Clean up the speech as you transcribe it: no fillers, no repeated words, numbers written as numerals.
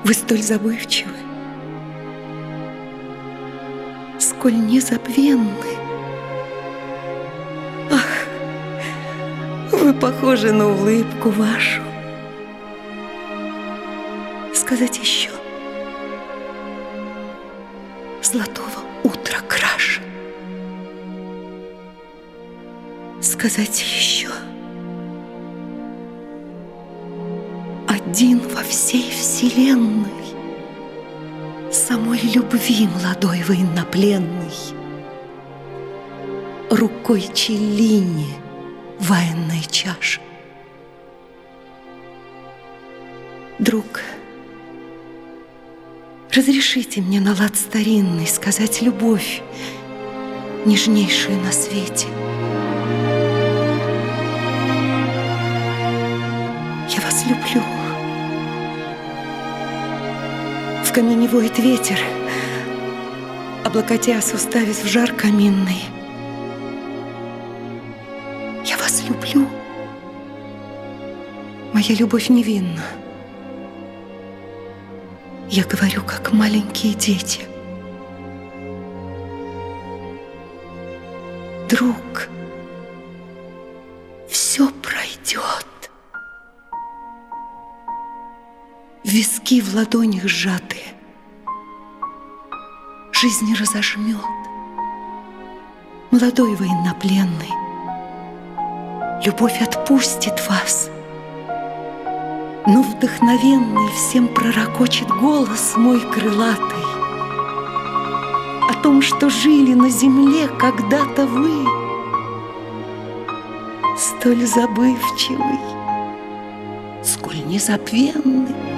Вы столь забывчивы, сколь незабвенны. Ах, вы похожи на улыбку вашу. Сказать еще: золотого утра краше. Сказать еще: один во всей вселенной, самой любви молодой военнопленный, рукой Челлини военная чаша. Друг, разрешите мне на лад старинный сказать любовь, нежнейшую на свете. Я вас люблю. В камине воет ветер, облокотясь, уставясь в жар каминный. Я вас люблю. Моя любовь невинна. Я говорю, как маленькие дети. Друг, все пройдет. Виски в ладонях сжатые жизнь разожмет. Молодой военнопленный, любовь отпустит вас, но вдохновенный всем пророкочет голос мой крылатый о том, что жили на земле когда-то вы, столь забывчивый, сколь незабвенный.